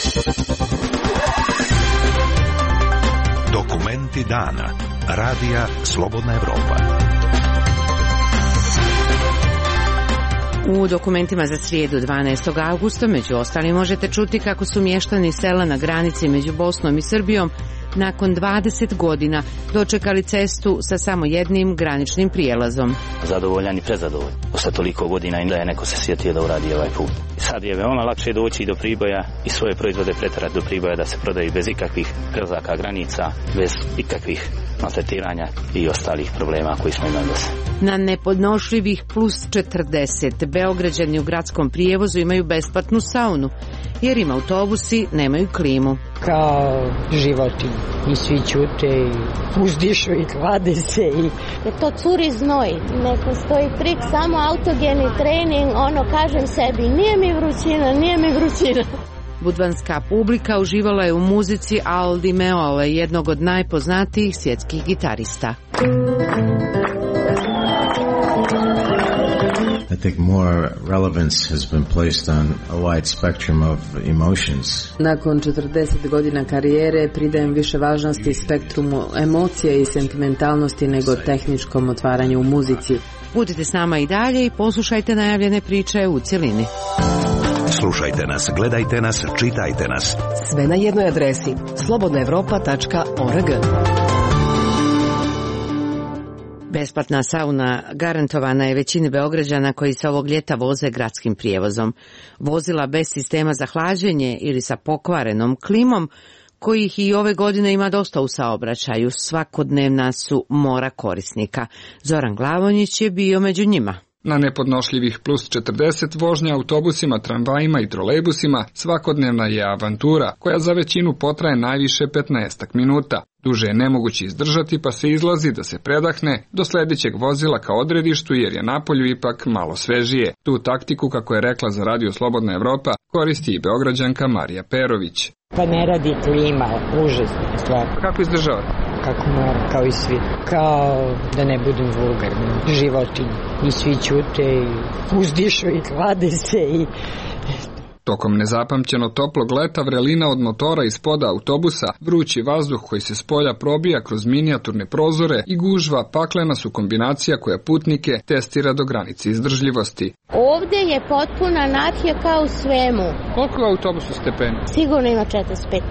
Dokumenti dana. Radija Slobodna Evropa. U dokumentima za srijedu 12. augusta među ostalim možete čuti kako su mještani sela na granici među Bosnom i Srbijom nakon 20 godina dočekali cestu sa samo jednim graničnim prijelazom. Zadovoljan i prezadovoljan. Posle toliko godina i da je neko se sjetio da uradi ovaj put. Sad je veoma lakše doći do Priboja i svoje proizvode preterati do Priboja da se prodaju bez ikakvih prelazaka granica, bez ikakvih maltretiranja i ostalih problema koji smo imali do sada. Na nepodnošljivih plus 40 Beograđani u gradskom prijevozu imaju besplatnu saunu, jer im autobusi nemaju klimu. Kao životinje. I svi ćute i uzdišu i klade se. Jer to curi znoj. Ne postoji trik, samo autogeni trening. Kažem sebi, nije mi vrućina. Budvanska publika uživala je u muzici Al Di Meola, jednog od najpoznatijih svjetskih gitarista. I think more relevance has been placed on a wide spectrum of emotions. Nakon 40 godina karijere pridajem više važnosti spektrumu emocija i sentimentalnosti nego tehničkom otvaranju u muzici. Budite s nama i dalje i poslušajte najavljene priče u cjelini. Slušajte nas, gledajte nas, čitajte nas. Sve na jednoj adresi slobodnaevropa.org. Besplatna sauna garantovana je većini Beograđana koji se ovog ljeta voze gradskim prijevozom. Vozila bez sistema za hlađenje ili sa pokvarenom klimom, kojih i ove godine ima dosta u saobraćaju, svakodnevna su mora korisnika. Zoran Glavonjić je bio među njima. Na nepodnošljivih plus 40 vožnja autobusima, tramvajima i trolejbusima svakodnevna je avantura koja za većinu potraje najviše 15 minuta. Duže je nemoguće izdržati pa se izlazi da se predahne do sljedećeg vozila ka odredištu jer je napolju ipak malo svežije. Tu taktiku, kako je rekla za Radio Slobodna Evropa, koristi i Beograđanka Marija Perović. Pa ne radi klima, užasna stvar. Kako izdržava? Kako mora, kao i svi. Kao da ne budem vulgarna, životinje. I svi ćute i uzdišu i klade se i... Tokom nezapamćeno toplog leta vrelina od motora ispoda autobusa, vrući vazduh koji se spolja probija kroz minijaturne prozore i gužva paklena su kombinacija koja putnike testira do granice izdržljivosti. Ovdje je potpuna anarhija kao u svemu. Koliko je autobusu stepeni? Sigurno ima 45-50.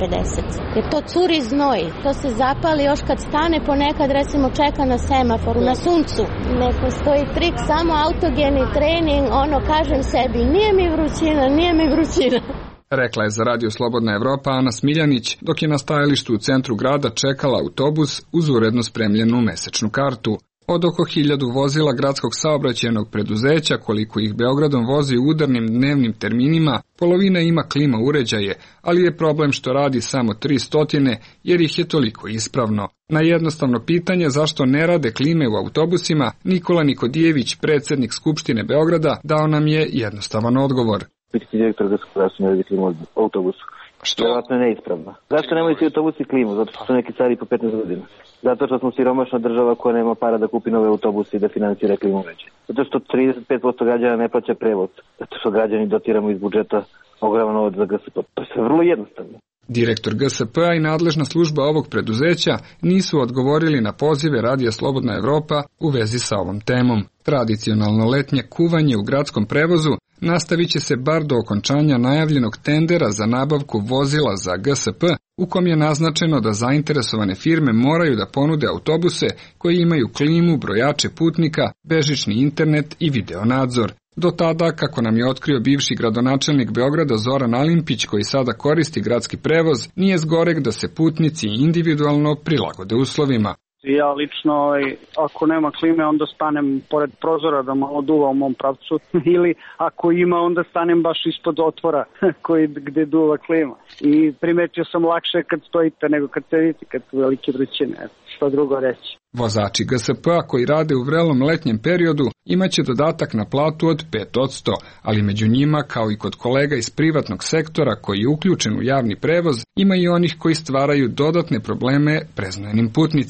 Jer to curi znoj, to se zapali još kad stane, ponekad recimo čeka na semaforu, na suncu. Ne postoji trik, samo autogeni trening, kažem sebi, nije mi vrućina. Rekla je za Radio Slobodna Evropa Ana Smiljanić, dok je na stajalištu u centru grada čekala autobus uz uredno spremljenu mesečnu kartu. Od oko 1000 vozila gradskog saobraćajnog preduzeća, koliko ih Beogradom vozi u udarnim dnevnim terminima, polovina ima klima uređaje, ali je problem što radi samo 300 jer ih je toliko ispravno. Na jednostavno pitanje zašto ne rade klime u autobusima, Nikola Nikodijević, predsjednik Skupštine Beograda, dao nam je jednostavan odgovor. Pitati direktor da su ne radi klimu u autobusu. Što? Vjerojatno je neispravno. Zašto nemaju svi autobusi klimu? Zato što su neki stari po 15 godina. Zato što smo siromašna država koja nema para da kupi nove autobuse i da financira klimu veće. Zato što 35% građana ne plaća prevoz. Zato što građani dotiramo iz budžeta ogroman novac za GSP. To je sve vrlo jednostavno. Direktor GSP-a i nadležna služba ovog preduzeća nisu odgovorili na pozive Radija Slobodna Evropa u vezi sa ovom temom. Tradicionalno letnje kuvanje u gradskom prevozu nastavit će se bar do okončanja najavljenog tendera za nabavku vozila za GSP, u kom je naznačeno da zainteresovane firme moraju da ponude autobuse koji imaju klimu, brojače putnika, bežični internet i videonadzor. Do tada, kako nam je otkrio bivši gradonačelnik Beograda Zoran Alimpić, koji sada koristi gradski prevoz, nije zgoreg da se putnici individualno prilagode uslovima. Ja lično, ako nema klime, onda stanem pored prozora da malo duva u mom pravcu ili ako ima, onda stanem baš ispod otvora gde duva klima. I primetio sam lakše kad stojite nego kad sedite, kad su velike vrućine. Što drugo reći. Vozači GSP-a koji rade u vrelom letnjem periodu imaće dodatak na platu od 5%, ali među njima, kao i kod kolega iz privatnog sektora koji je uključen u javni prevoz, ima i onih koji stvaraju dodatne probleme preznojenim putnicima.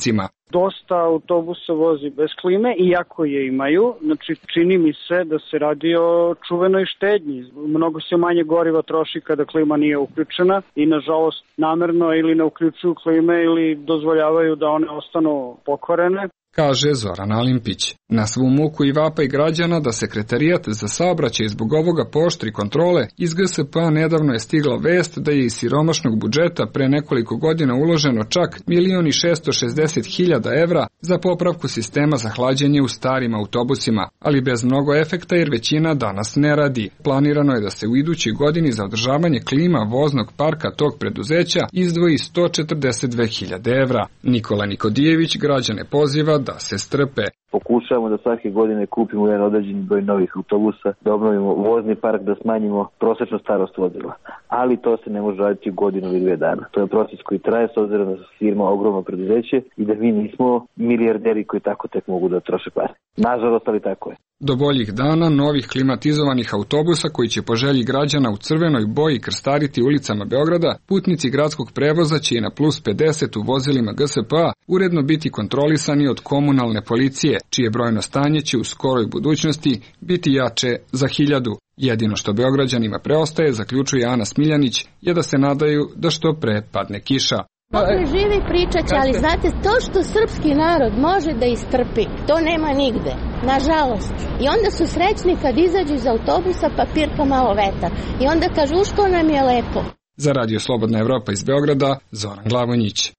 Dosta autobusa vozi bez klime, iako je imaju. Znači, čini mi se da se radi o čuvenoj štednji. Mnogo se manje goriva troši kada klima nije uključena i, nažalost, namerno ili ne uključuju klime ili dozvoljavaju da one ostanu pokvarene. Kaže Zoran Alimpić. Na svu muku i vapaj građana da Sekretarijat za saobraćaj zbog ovoga pooštri kontrole, iz GSP-a nedavno je stigla vest da je iz siromašnog budžeta pre nekoliko godina uloženo čak 1.660.000 evra za popravku sistema za hlađenje u starim autobusima, ali bez mnogo efekta jer većina danas ne radi. Planirano je da se u idućoj godini za održavanje klima voznog parka tog preduzeća izdvoji 142.000 evra. Nikola Nikodijević građane poziva da se strpe. Pokušavamo da svake godine kupimo jedan određeni broj novih autobusa, da obnovimo vozni park, da smanjimo prosečnu starost vozila. Ali to se ne može raditi u godinu ili 2 dana. To je proces koji traje s obzirom da su firma ogromno preduzeće i da mi nismo milijarderi koji tako tek mogu da troše pare. Nažalost, ali tako je. Do boljih dana novih klimatizovanih autobusa koji će po želji građana u crvenoj boji krstariti ulicama Beograda, putnici gradskog prevoza će i na plus 50 u vozilima GSP-a uredno biti kontrolisani od komunalne policije, čije brojno stanje će u skoroj budućnosti biti jače za 1000. Jedino što Beograđanima preostaje, zaključuje Ana Smiljanić, je da se nadaju da što pre padne kiša. Mogli živi pričat će, ali znate, to što srpski narod može da istrpi, to nema nigde, nažalost. I onda su srećni kad izađu iz autobusa pa pirka malo vetar. I onda kažu što nam je lepo. Za Radio Slobodna Evropa iz Beograda, Zoran Glavonjić.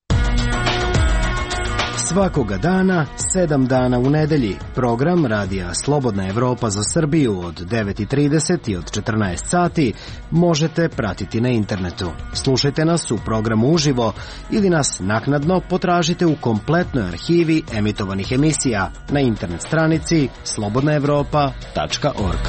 Svakoga dana, 7 dana u nedelji, program Radija Slobodna Evropa za Srbiju od 9:30 i od 14 sati možete pratiti na internetu. Slušajte nas u programu uživo ili nas naknadno potražite u kompletnoj arhivi emitovanih emisija na internet stranici slobodnaevropa.org.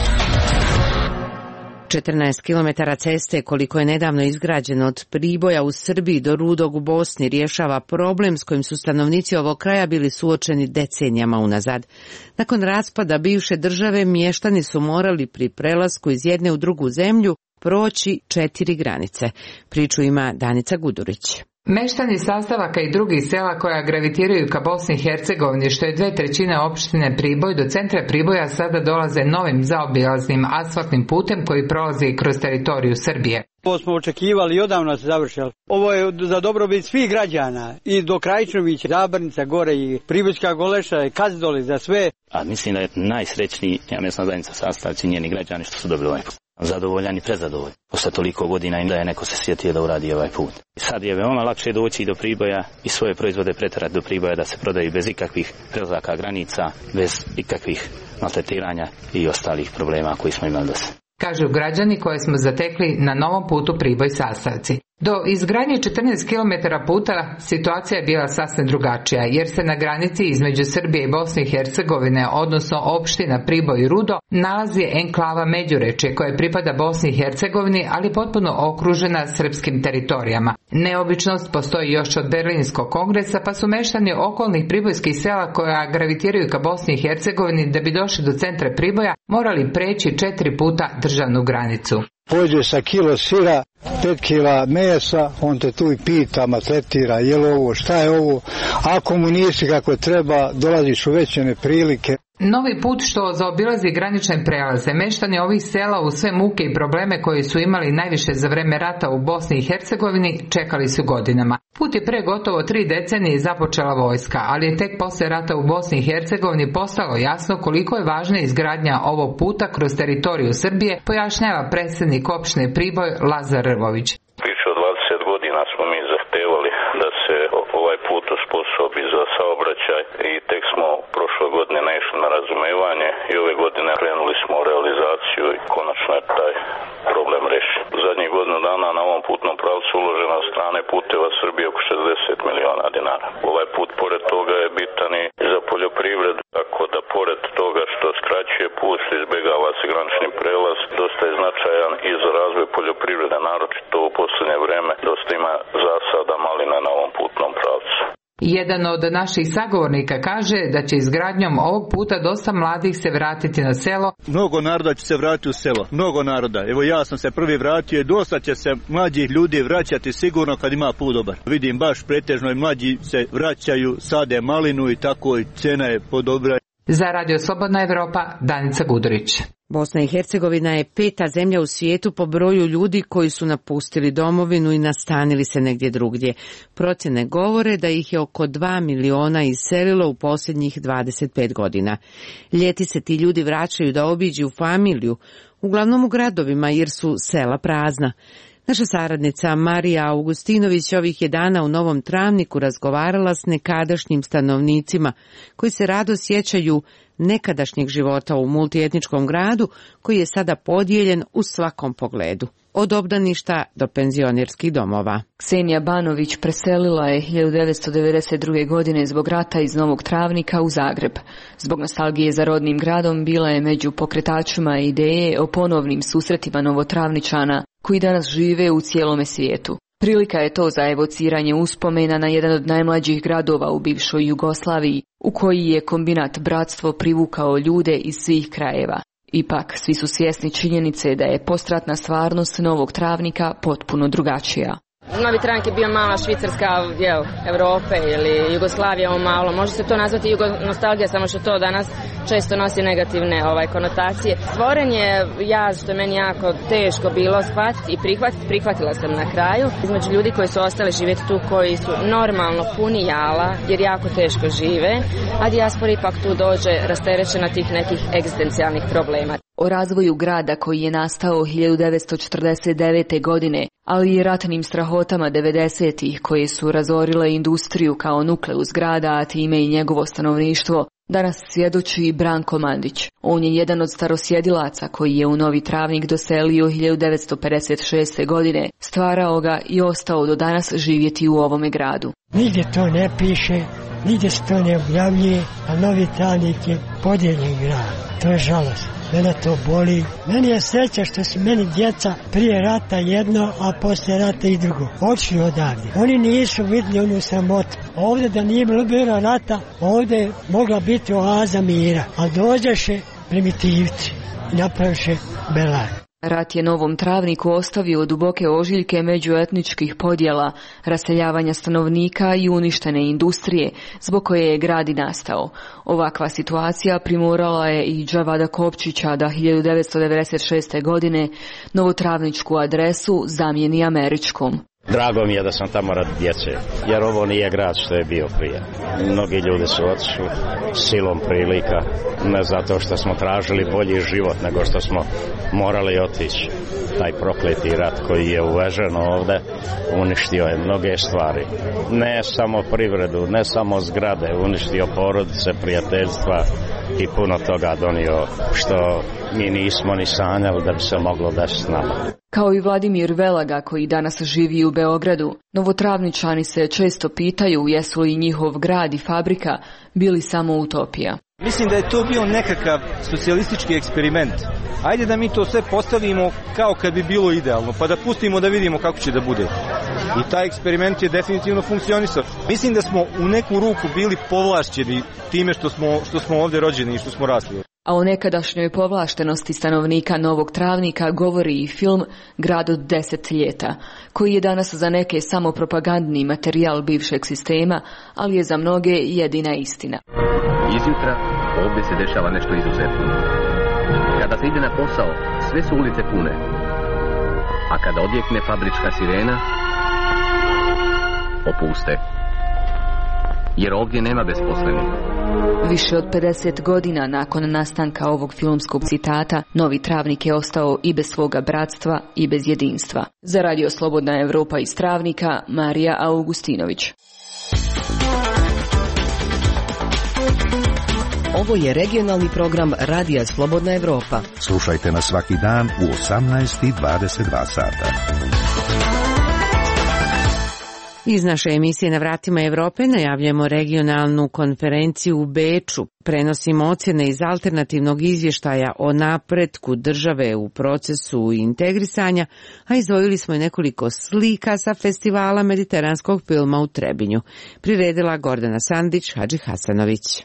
14 km ceste koliko je nedavno izgrađeno od Priboja u Srbiji do Rudog u Bosni rješava problem s kojim su stanovnici ovog kraja bili suočeni decenijama unazad. Nakon raspada bivše države mještani su morali pri prelasku iz jedne u drugu zemlju proći 4 granice. Priču ima Danica Gudurić. Meštani sastavaka i drugih sela koja gravitiraju ka Bosni i Hercegovini, što je 2/3 opštine Priboj, do centra Priboja sada dolaze novim zaobilaznim asfaltnim putem koji prolazi kroz teritoriju Srbije. Ovo smo očekivali i odavno se završilo. Ovo je za dobrobit svih građana i do Krajičnovića, Zabrnica gore i Pribojska Goleša i Kazdoli za sve. A mislim da je najsrećniji mesna zajednica sastavci njeni građani što su dobili ovaj put. Zadovoljan i prezadovoljan. Posle toliko godina im da je neko se sjetio da uradi ovaj put. Sad je veoma lakše doći do Priboja i svoje proizvode preterati do Priboja da se prodaju bez ikakvih prelazaka granica, bez ikakvih maltretiranja i ostalih problema koji smo imali do sada. Kažu građani koje smo zatekli na novom putu Priboj-Sastavci. Do izgradnje 14 km puta situacija je bila sasvim drugačija, jer se na granici između Srbije i Bosne i Hercegovine, odnosno opština Priboj i Rudo, nalazi enklava Međurečje koje pripada Bosni i Hercegovini, ali potpuno okružena srpskim teritorijama. Neobičnost postoji još od Berlinskog kongresa, pa su meštani okolnih pribojskih sela koja gravitiraju ka Bosni i Hercegovini da bi došli do centra Priboja morali preći 4 puta državnu granicu. Pođe sa kilo sira, 5 kila mesa, on te tu i pita, maltretira, je li ovo, šta je ovo, ako mu nisi kako treba, dolaziš u veće neprilike. Novi put što zaobilazi granične prelaze, meštani ovih sela u sve muke i probleme koje su imali najviše za vreme rata u Bosni i Hercegovini čekali su godinama. Put je pre gotovo 3 decenije započela vojska, ali je tek posle rata u Bosni i Hercegovini postalo jasno koliko je važna izgradnja ovog puta kroz teritoriju Srbije, pojašnjava predsjednik opštine Priboj Lazar Rvović. Više od 20 godina smo mi zahtevali da se ovaj put osposobi za saobraćaj i tek smo prošle godine naišli na razumevanje i ove godine krenuli smo u realizaciju i konačno je taj problem rešen. U zadnjih godinu dana na ovom putnom pravcu uloženo od strane Puteva Srbije oko 60 miliona dinara. Ovaj put pored toga je bitan i za poljoprivredu, tako da pored toga što skraćuje put, što izbjegava se granični prelaz, dosta je značajan i za razvoj poljoprivrede, naročito u posljednje vreme dosta ima zasada malina na ovom putnom pravcu. Jedan od naših sagovornika kaže da će izgradnjom ovog puta dosta mladih se vratiti na selo. Mnogo naroda će se vratiti u selo, mnogo naroda. Evo ja sam se prvi vratio i dosta će se mlađih ljudi vraćati sigurno kad ima put dobar. Vidim baš pretežno i mlađi se vraćaju, sade malinu i tako i cena je podobra. Za Radio Slobodna Evropa, Danica Gudurić. Bosna i Hercegovina je 5. zemlja u svijetu po broju ljudi koji su napustili domovinu i nastanili se negdje drugdje. Procjene govore da ih je oko 2 miliona iselilo u posljednjih 25 godina. Ljeti se ti ljudi vraćaju da obiđu familiju, uglavnom u gradovima jer su sela prazna. Naša saradnica Marija Augustinović ovih je dana u Novom Travniku razgovarala s nekadašnjim stanovnicima koji se rado sjećaju nekadašnjeg života u multietničkom gradu koji je sada podijeljen u svakom pogledu, od obdaništa do penzionerskih domova. Ksenija Banović preselila je 1992. godine zbog rata iz Novog Travnika u Zagreb. Zbog nostalgije za rodnim gradom bila je među pokretačima ideje o ponovnim susretima Novotravničana koji danas žive u cijelome svijetu. Prilika je to za evociranje uspomena na jedan od najmlađih gradova u bivšoj Jugoslaviji, u koji je kombinat Bratstvo privukao ljude iz svih krajeva. Ipak, svi su svjesni činjenice da je postratna stvarnost Novog Travnika potpuno drugačija. Novi Travnik je bio mala Švicarska dijel Europe ili Jugoslavija ovo malo. Može se to nazvati nostalgija, samo što to danas često nosi negativne konotacije. Stvoren je jaz, što je meni jako teško bilo shvatiti i prihvatila sam na kraju. Između ljudi koji su ostali živjeti tu, koji su normalno puni jala, jer jako teško žive, a dijaspora ipak tu dođe rasterećena tih nekih egzistencijalnih problema. O razvoju grada koji je nastao 1949. godine, ali i ratnim strahotama 90-ih koje su razorile industriju kao nukleus grada, a time i njegovo stanovništvo, danas svjedoči Branko Mandić. On je jedan od starosjedilaca koji je u Novi Travnik doselio 1956. godine, stvarao ga i ostao do danas živjeti u ovome gradu. Nigdje to ne piše, nigdje se to ne objavljuje, a Novi Travnik je podijeljen grad. To je žalost. Mene to boli. Meni je sreća što su meni djeca prije rata jedno, a poslije rata i drugo. Odšli odavde. Oni nisu vidjeli onu sramotu. Ovdje da nije bilo rata, ovdje je mogla biti oaza mira. A dođeše primitivci i napraviše belaj. Rat je Novom Travniku ostavio duboke ožiljke međuetničkih podjela, raseljavanja stanovnika i uništene industrije, zbog koje je grad i nastao. Ovakva situacija primorala je i Džavada Kopčića da 1996. godine novotravničku adresu zamijeni američkom. Drago mi je da sam tamo radi djece, jer ovo nije grad što je bio prije. Mnogi ljudi su otišli silom prilika, ne zato što smo tražili bolji život, nego što smo morali otići. Taj prokleti rat koji je uvežen ovdje uništio je mnoge stvari. Ne samo privredu, ne samo zgrade, uništio porodice, prijateljstva i puno toga donio što mi nismo ni sanjali da bi se moglo desiti s nama. Kao i Vladimir Velaga koji danas živi u Beogradu, Novotravničani se često pitaju jesu li njihov grad i fabrika bili samo utopija. Mislim da je to bio nekakav socijalistički eksperiment. Ajde da mi to sve postavimo kao kad bi bilo idealno, pa da pustimo da vidimo kako će da bude. I taj eksperiment je definitivno funkcionisao. Mislim da smo u neku ruku bili povlašćeni time što smo ovdje rođeni i što smo rasli. A o nekadašnjoj povlaštenosti stanovnika Novog Travnika govori i film Grad od 10 ljeta, koji je danas za neke samo propagandni materijal bivšeg sistema, ali je za mnoge jedina istina. Izjutra ovdje se dešava nešto izuzetno. Kada se ide na posao, sve su ulice pune. A kada odjekne fabrička sirena, opuste. Jer ovdje nema besposlenih. Više od 50 godina nakon nastanka ovog filmskog citata, Novi Travnik je ostao i bez svoga bratstva i bez jedinstva. Za Radio Slobodna Evropa iz Travnika, Marija Augustinović. Ovo je regionalni program Radija Slobodna Evropa. Slušajte nas svaki dan u 18:22 sata. Iz naše emisije Na vratima Evrope najavljamo regionalnu konferenciju u Beču. Prenosimo ocjene iz alternativnog izvještaja o napretku države u procesu integrisanja, a izdvojili smo i nekoliko slika sa festivala mediteranskog filma u Trebinju. Priredila Gordana Sandić, Hadži Hasanović.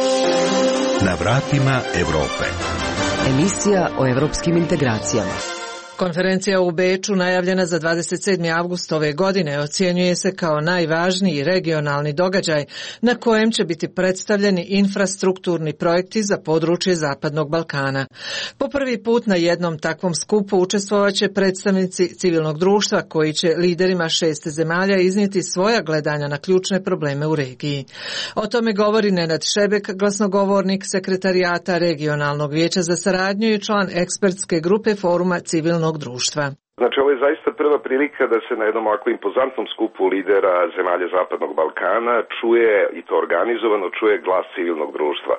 Na vratima Evrope. Emisija o evropskim integracijama. Konferencija u Beču, najavljena za 27. avgust ove godine, ocjenjuje se kao najvažniji regionalni događaj na kojem će biti predstavljeni infrastrukturni projekti za područje Zapadnog Balkana. Po prvi put na jednom takvom skupu učestvovaće predstavnici civilnog društva koji će liderima 6 zemalja iznijeti svoja gledanja na ključne probleme u regiji. O tome govori Nenad Šebek, glasnogovornik sekretarijata Regionalnog vijeća za saradnju i član ekspertske grupe Foruma civilnog društva. Znači, ovo je zaista prva prilika da se na jednom ovako impozantnom skupu lidera zemalja Zapadnog Balkana čuje, i to organizovano, čuje glas civilnog društva.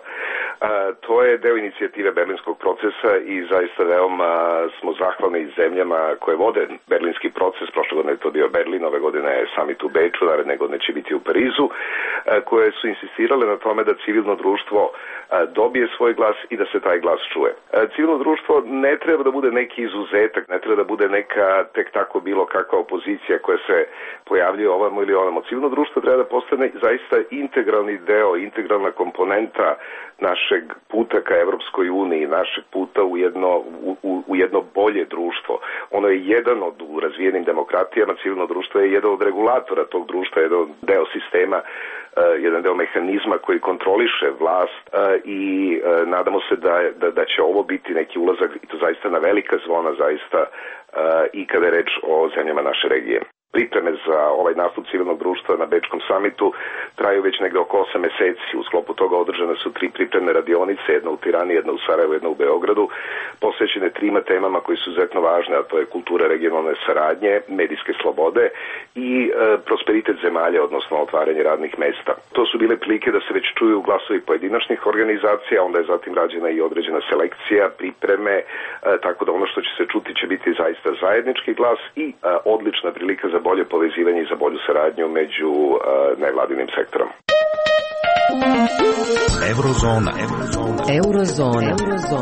To je deo inicijative berlinskog procesa i zaista veoma smo zahvalni zemljama koje vode berlinski proces. Prošle godine je to bio Berlin, ove godine je summit u Beču, naredne godine će biti u Parizu, koje su insistirale na tome da civilno društvo dobije svoj glas i da se taj glas čuje. Civilno društvo ne treba da bude neki izuzetak, ne treba da bude neka tek tako bilo kakva opozicija koja se pojavljuje ovamo ili onamo. Civilno društvo treba da postane zaista integralni deo, integralna komponenta našeg puta ka Evropskoj uniji, našeg puta u jedno bolje društvo. Ono je jedan od u razvijenim demokratijama, civilno društvo je jedan od regulatora tog društva, jedan deo sistema, jedan deo mehanizma koji kontroliše vlast i nadamo se da će ovo biti neki ulazak, i to zaista na velika zvona, zaista i kada je reč o zemljama naše regije. Pripreme za ovaj nastup civilnog društva na Bečkom samitu traju već negde oko 8 meseci. U sklopu toga održane su 3 pripremne radionice, jedna u Tirani, jedna u Sarajevu, jedna u Beogradu, posvećene 3 temama koji su izuzetno važne, a to je kultura regionalne saradnje, medijske slobode i prosperitet zemalja, odnosno otvaranje radnih mesta. To su bile prilike da se već čuju glasovi pojedinačnih organizacija, onda je zatim rađena i određena selekcija, pripreme, tako da ono što će se čuti će biti zaista zajednički glas i odlična prilika za bolje povezivanje i za bolju saradnju među nevladinim sektorom. Eurozona.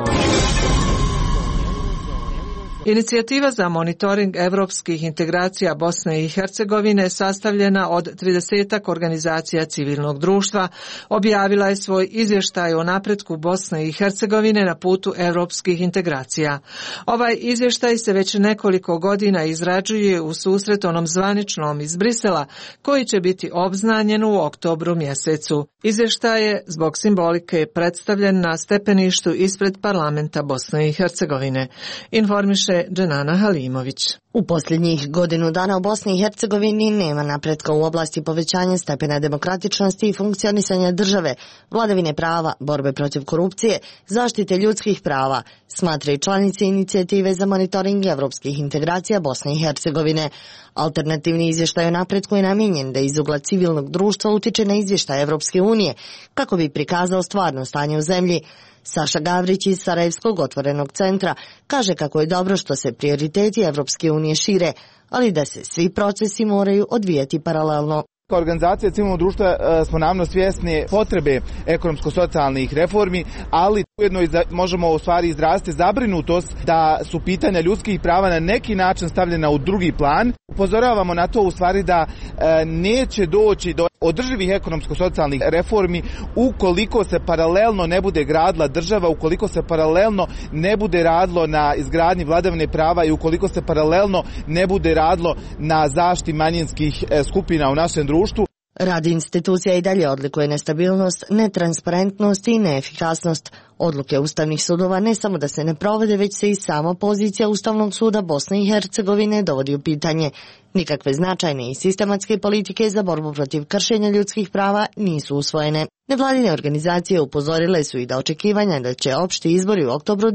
Inicijativa za monitoring evropskih integracija Bosne i Hercegovine, sastavljena od 30 organizacija civilnog društva, objavila je svoj izvještaj o napretku Bosne i Hercegovine na putu evropskih integracija. Ovaj izvještaj se već nekoliko godina izrađuje u susret onom zvaničnom iz Brisela, koji će biti obznanjen u oktobru mjesecu. Izvještaj je zbog simbolike predstavljen na stepeništu ispred parlamenta Bosne i Hercegovine, informiše Dženana Halimović. U posljednjih godinu dana u Bosni i Hercegovini nema napretka u oblasti povećanja stepena demokratičnosti i funkcionisanja države, vladavine prava, borbe protiv korupcije, zaštite ljudskih prava, smatra i članice inicijative za monitoring evropskih integracija Bosne i Hercegovine. Alternativni izvještaj o napretku je namijenjen da iz ugla civilnog društva utiče na izvještaj Evropske unije, kako bi prikazao stvarno stanje u zemlji. Saša Gavrić iz Sarajevskog otvorenog centra kaže kako je dobro što se prioriteti Evropske unije šire, ali da se svi procesi moraju odvijati paralelno. Kao organizacija civilnog društva smo naravno svjesni potrebe ekonomsko-socijalnih reformi, ali ujedno možemo u stvari izraziti zabrinutost da su pitanja ljudskih prava na neki način stavljena u drugi plan. Upozoravamo na to u stvari da neće doći do održivih ekonomsko-socijalnih reformi ukoliko se paralelno ne bude gradila država, ukoliko se paralelno ne bude radilo na izgradnji vladavine prava i ukoliko se paralelno ne bude radilo na zaštiti manjinskih skupina u našem društvu. Rad institucija i dalje odlikuje nestabilnost, netransparentnost i neefikasnost. Odluke ustavnih sudova ne samo da se ne provode, već se i sama pozicija Ustavnog suda Bosne i Hercegovine dovodi u pitanje. Nikakve značajne i sistematske politike za borbu protiv kršenja ljudskih prava nisu usvojene. Nevladine organizacije upozorile su i da očekivanja da će opšti izbori u oktobru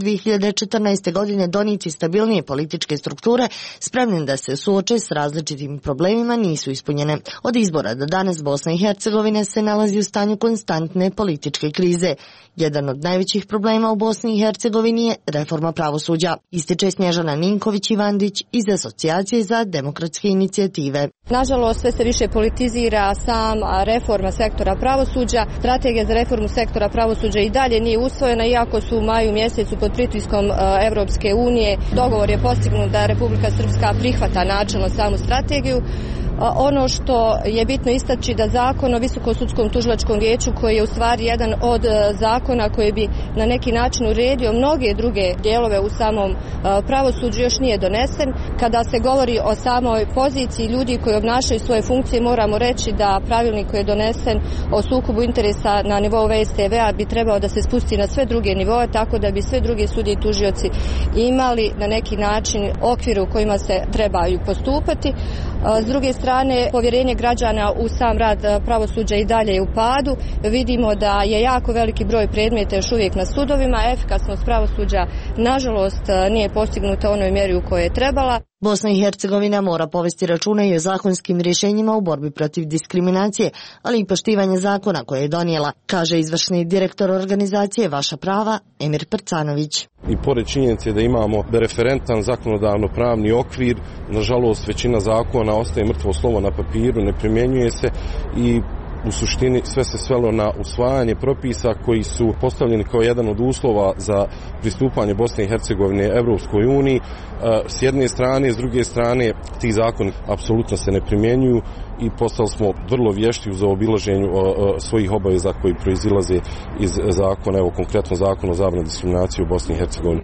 2014. godine donijeti stabilnije političke strukture spremne da se suoče s različitim problemima nisu ispunjene. Od izbora do danas Bosna i Hercegovina se nalazi u stanju konstantne političke krize. Jedan od najvećih problema u Bosni i Hercegovini je reforma pravosuđa, ističe Snježana Ninković-Ivandić iz Asocijacije za demokratske inicijative. Nažalost, sve se više politizira sama reforma sektora pravosuđa. Strategija za reformu sektora pravosuđa i dalje nije usvojena, iako su u maju mjesecu pod pritiskom Evropske unije dogovor je postignut da Republika Srpska prihvata načelno samu strategiju. Ono što je bitno istaći da zakon o Visokom sudskom tužilačkom vijeću, koji je u stvari jedan od zakona koji bi na neki način uredio mnoge druge dijelove u samom pravosuđu, još nije donesen. Kada se govori o samoj poziciji ljudi koji obnašaju svoje funkcije, moramo reći da pravilnik koji je donesen o sukobu interesa na nivou VSTV-a bi trebao da se spusti na sve druge nivoe, tako da bi sve druge sudije i tužioci imali na neki način okvire u kojima se trebaju postupati. S druge strane, povjerenje građana u sam rad pravosuđa i dalje je u padu. Vidimo da je jako veliki broj predmeta još uvijek na sudovima. Efikasnost pravosuđa, nažalost, nije postignuta u onoj mjeri u kojoj je trebala. Bosna i Hercegovina mora povesti računa i o zakonskim rješenjima u borbi protiv diskriminacije, ali i poštivanje zakona koje je donijela, kaže izvršni direktor organizacije Vaša prava, Emir Prcanović. I pored činjenice da imamo referentan zakonodavno-pravni okvir, nažalost većina zakona ostaje mrtvo slovo na papiru, ne primjenjuje se i u suštini sve se svelo na usvajanje propisa koji su postavljeni kao jedan od uslova za pristupanje Bosne i Hercegovine Evropskoj uniji. S jedne strane, s druge strane, ti zakoni apsolutno se ne primjenjuju i postali smo vrlo vješti u zaobilaženju svojih obaveza koji proizilaze iz zakona, evo konkretno zakon o zabrani diskriminacije u Bosni i Hercegovini.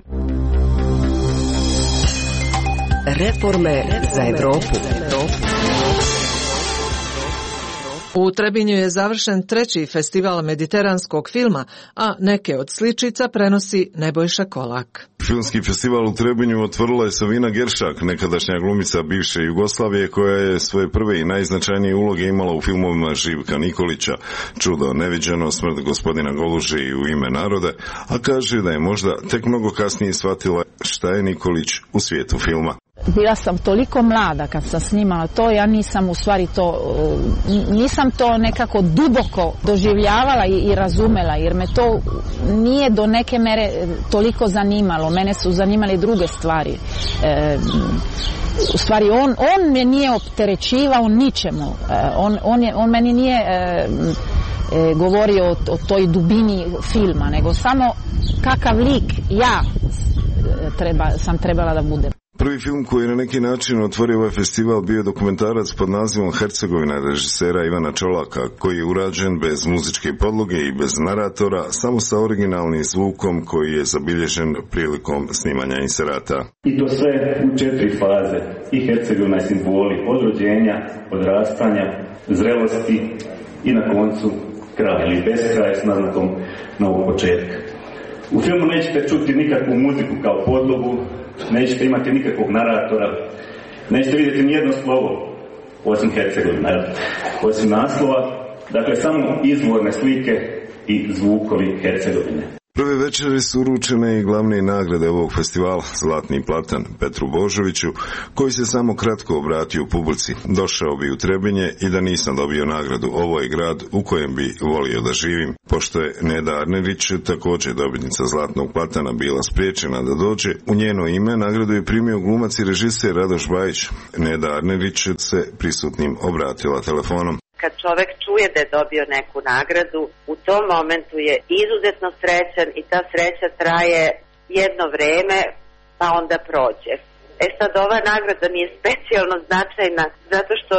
Reforme za Evropu. U Trebinju je završen 3. festival mediteranskog filma, a neke od sličica prenosi Nebojša Kolak. Filmski festival u Trebinju otvorila je Savina Geršak, nekadašnja glumica bivše Jugoslavije, koja je svoje prve i najznačajnije uloge imala u filmovima Živka Nikolića, Čudo neviđeno, Smrt gospodina Goluže i U ime naroda, a kaže da je možda tek mnogo kasnije shvatila šta je Nikolić u svijetu filma. Bila sam toliko mlada kad sam snimala to, ja nisam u stvari nisam to nekako duboko doživljavala i razumela, jer me to nije do neke mere toliko zanimalo. Mene su zanimale druge stvari. U stvari on me nije opterećivao ničemu. On meni nije govorio o toj dubini filma, nego samo kakav lik ja sam trebala da budem. Prvi film koji je na neki način otvorio ovaj festival bio je dokumentarac pod nazivom Hercegovina režisera Ivana Čolaka, koji je urađen bez muzičke podloge i bez naratora, samo sa originalnim zvukom koji je zabilježen prilikom snimanja inserata. I to sve u 4 faze. I Hercegovina je simboli od rođenja, odrastanja, zrelosti i na koncu kraj ili bez kraja s naznakom novog početka. U filmu nećete čuti nikakvu muziku kao podlogu, nećete imati nikakvog naratora, nećete vidjeti nijedno slovo osim Hercegovina, osim naslova, dakle samo izvorne slike i zvukovi Hercegovine. Prve večeri su uručene i glavne nagrade ovog festivala, Zlatni platan Petru Božoviću, koji se samo kratko obratio publici. Došao bi u Trebinje i da nisam dobio nagradu, ovo je grad u kojem bi volio da živim. Pošto je Neda Arnerić, također dobitnica Zlatnog platana, bila spriječena da dođe, u njeno ime nagradu je primio glumac i režiser Radoš Bajić. Neda Arnerić se prisutnim obratila telefonom. Kad čovjek čuje da je dobio neku nagradu, u tom momentu je izuzetno srećan i ta sreća traje jedno vreme, pa onda prođe. Sad ova nagrada mi je specijalno značajna zato što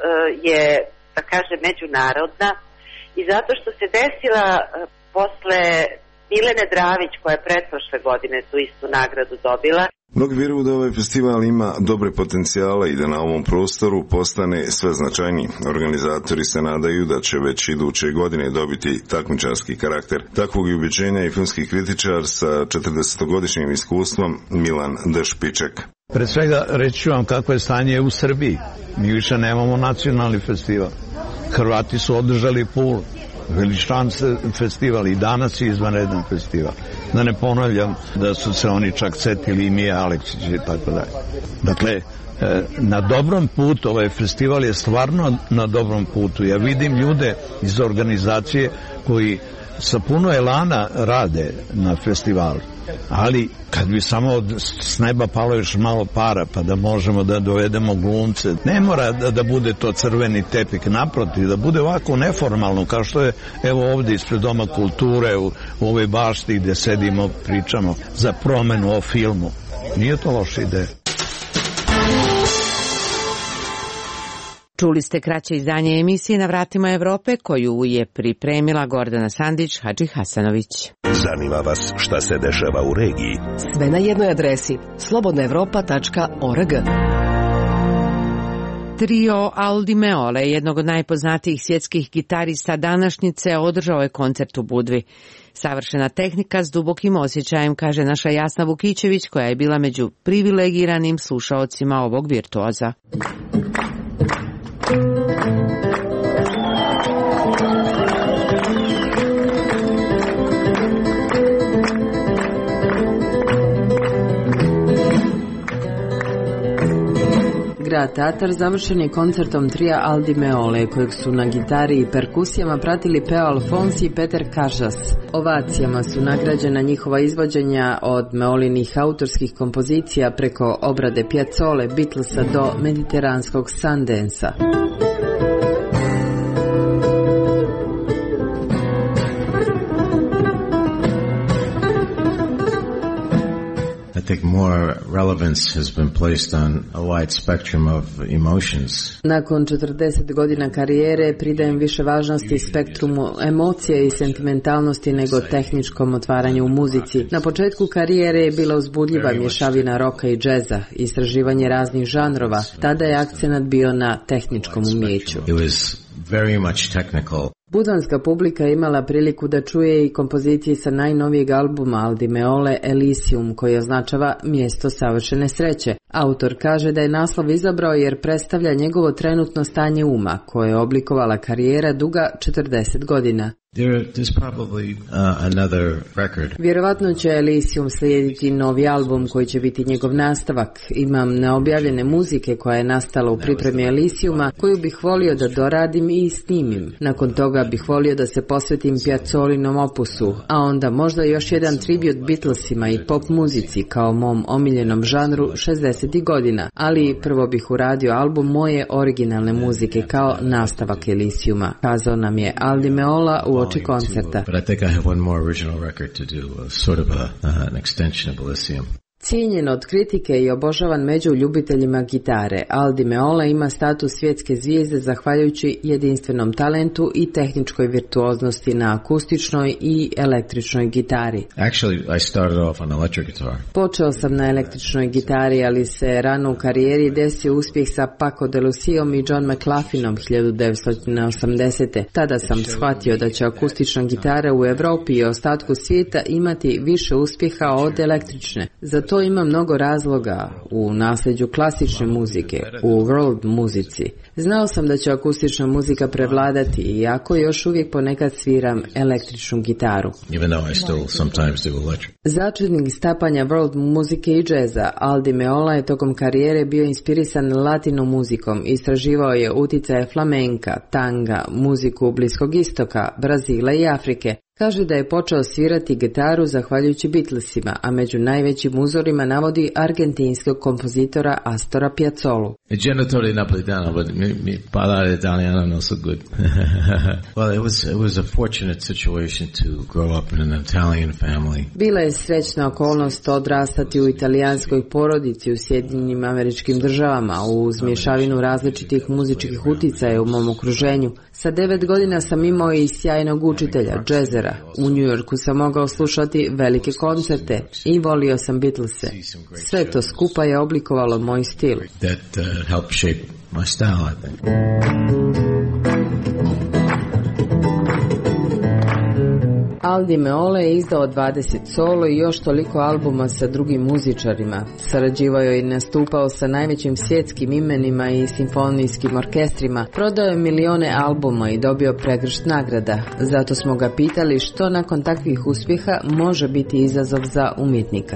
je, da kažem, međunarodna i zato što se desila posle Milene Dravić, koja je pretprošle godine tu istu nagradu dobila. Mnogi vjeruju da ovaj festival ima dobre potencijale i da na ovom prostoru postane sve značajniji. Organizatori se nadaju da će već iduće godine dobiti takmičarski karakter. Takvog je ubjeđenja i filmski kritičar sa 40-godišnjim iskustvom Milan Dešpiček. Pre svega reći ću vam kako je stanje u Srbiji. Mi više nemamo nacionalni festival. Hrvati su održali Pulu. Veličan festival i danas je izvanredan festival. Da ne ponavljam da su se oni čak setili i Mije Aleksić i tako dalje. Dakle, na dobrom putu, ovaj festival je stvarno na dobrom putu. Ja vidim ljude iz organizacije koji sa puno elana rade na festivalu. Ali kad bi samo s neba palo još malo para pa da možemo da dovedemo glumce, ne mora da bude to crveni tepik, naprotiv, da bude ovako neformalno kao što je evo ovdje ispred Doma kulture u ovoj bašti gdje sedimo, pričamo za promenu o filmu. Nije to loša ideja. Čuli ste kraće izdanje emisije Na vratima Evrope koju je pripremila Gordana Sandić, Hadži Hasanović. Zanima vas šta se dešava u regiji? Sve na jednoj adresi slobodnaevropa.org. Trio Al Di Meola, jednog od najpoznatijih svjetskih gitarista današnjice, održao je koncert u Budvi. Savršena tehnika s dubokim osjećajem, kaže naša Jasna Vukićević, koja je bila među privilegiranim slušaocima ovog virtuoza. Grad Tatar završen je koncertom trija Al Di Meole, kojeg su na gitari i perkusijama pratili Peo Alfonsi i Peter Kažas. Ovacijama su nagrađena njihova izvođenja od Meolinih autorskih kompozicija preko obrade Piazzole, Beatlesa do mediteranskog Sundansa. I think more relevance has been placed on a wide spectrum of emotions. Nakon 40 godina karijere pridajem više važnosti spektrumu emocije i sentimentalnosti nego tehničkom otvaranju u muzici. Na početku karijere je bila uzbudljiva mješavina roka i džeza, istraživanje raznih žanrova. Tada je akcenat bio na tehničkom umijeću. It was very much technical. Budvanska publika je imala priliku da čuje i kompozicije sa najnovijeg albuma Al Di Meole Elysium, koji označava mjesto savršene sreće. Autor kaže da je naslov izabrao jer predstavlja njegovo trenutno stanje uma, koje je oblikovala karijera duga 40 godina. There's probably another record. Vjerovatno će Elysium slijediti novi album koji će biti njegov nastavak. Imam neobjavljene muzike koja je nastala u pripremi Elysiuma, koju bih volio da doradim i snimim. Nakon toga bih volio da se posvetim Piazzolinom opusu, a onda možda još jedan tribut Beatlesima i pop muzici kao mom omiljenom žanru 60. godina. Ali prvo bih uradio album moje originalne muzike kao nastavak Elysiuma, kazao nam je Al Di Meola u oči koncerta. But I think I have one more original record to do, sort of an extension of Elysium. Cijenjen od kritike i obožavan među ljubiteljima gitare, Al Di Meola ima status svjetske zvijezde zahvaljujući jedinstvenom talentu i tehničkoj virtuoznosti na akustičnoj i električnoj gitari. Actually, I started off on electric guitar. Počeo sam na električnoj gitari, ali se rano u karijeri desio uspjeh sa Paco de Luciom i John McLaughlinom 1980. Tada sam shvatio da će akustična gitara u Europi i ostatku svijeta imati više uspjeha od električne. Zato ima mnogo razloga u nasljeđu klasične muzike, u world muzici. Znao sam da će akustična muzika prevladati, iako još uvijek ponekad sviram električnu gitaru. Začetnik stapanja world muzike i džeza, Al Di Meola je tokom karijere bio inspirisan latino muzikom, istraživao je uticaje flamenka, tanga, muziku Bliskog istoka, Brazila i Afrike. Kaže da je počeo svirati gitaru zahvaljujući Beatlesima, a među najvećim uzorima navodi argentinskog kompozitora Astora Piazzolu. Genitore napolitano, but mi parlare italiano non so good. Well, it was a fortunate situation to grow up in an Italian family. Bila je srećna okolnost odrastati u italijanskoj porodici u Sjedinjenim Američkim Državama, uz mješavinu različitih muzičkih uticaja u mom okruženju. Sa 9 godina sam imao i sjajnog učitelja, džezera. U New Yorku sam mogao slušati velike koncerte i volio sam Beatlese. Sve to skupa je oblikovalo moj stil. That helped shape my style, I think. Al Di Meola je izdao 20 solo i još toliko albuma sa drugim muzičarima. Sarađivao je i nastupao sa najvećim svjetskim imenima i simfonijskim orkestrima. Prodao je milione albuma i dobio pregršt nagrada. Zato smo ga pitali što nakon takvih uspjeha može biti izazov za umjetnika.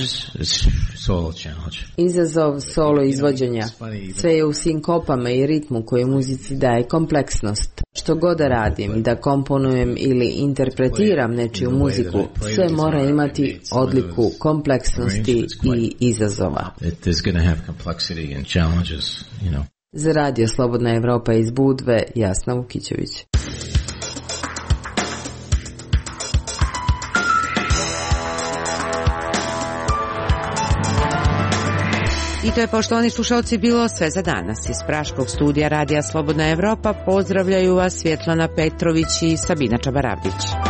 Izazov solo izvođenja. Sve je u sinkopama i ritmu koji muzici daje kompleksnost. Što god da radim, da komponujem ili interpretiram, sviram nečiju muziku, sve mora imati odliku kompleksnosti i izazova. Za Radio Slobodna Evropa iz Budve, Jasna Vukićević. I to je, poštovani slušalci, bilo sve za danas. Iz Praškog studija Radija Slobodna Evropa pozdravljaju vas Svjetlana Petrović i Sabina Čabaravdić.